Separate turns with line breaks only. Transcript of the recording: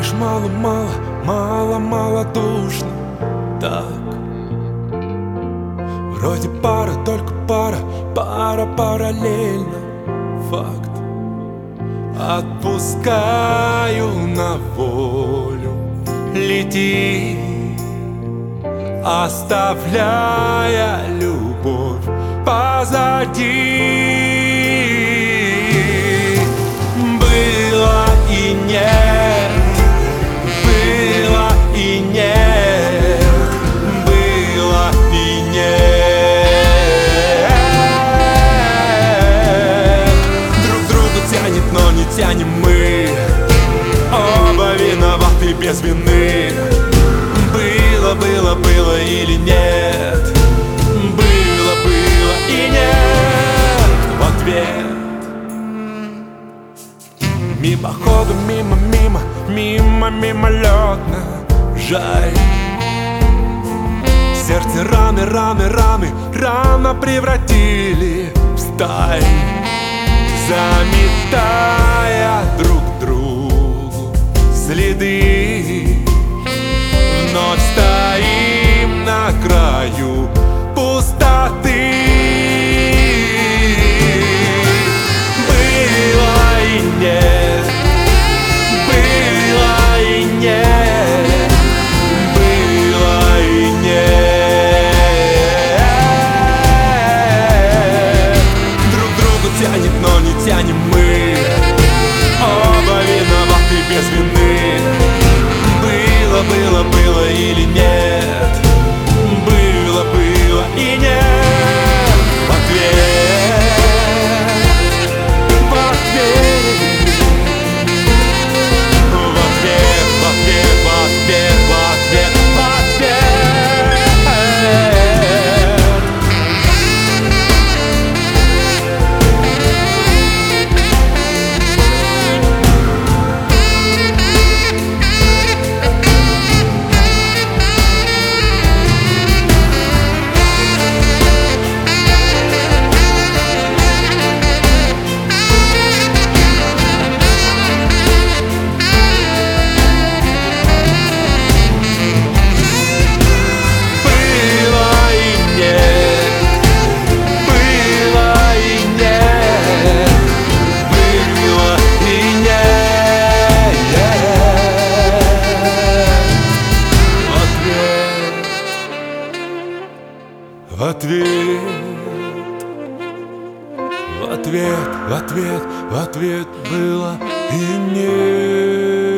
Знаешь, мало-мало, мало-мало душно. Так, вроде пара, только пара, пара параллельно. Факт. Отпускаю на волю, лети, оставляя любовь позади. Было и нет, было и нет, было и нет. Друг другу тянет, но не тянем мы. Оба виноваты без вины. Было, было, было или нет? Было, было и нет в ответ. Мимо ходу, мимо, мимо, мимо, мимолетно. Жаль. Сердце раны, раны, раны, рано превратили в сталь, заметая друг другу следы. Вновь стоим на краю пустоты. Было и нет, было и нет, было и нет. Друг другу тянет, но не тянем мы. Оба виноваты без вины. Было, было, было или нет? Было, было и нет. В ответ, в ответ, в ответ, в ответ, в ответ, в ответ, в ответ. В ответ, в ответ, в ответ было и нет.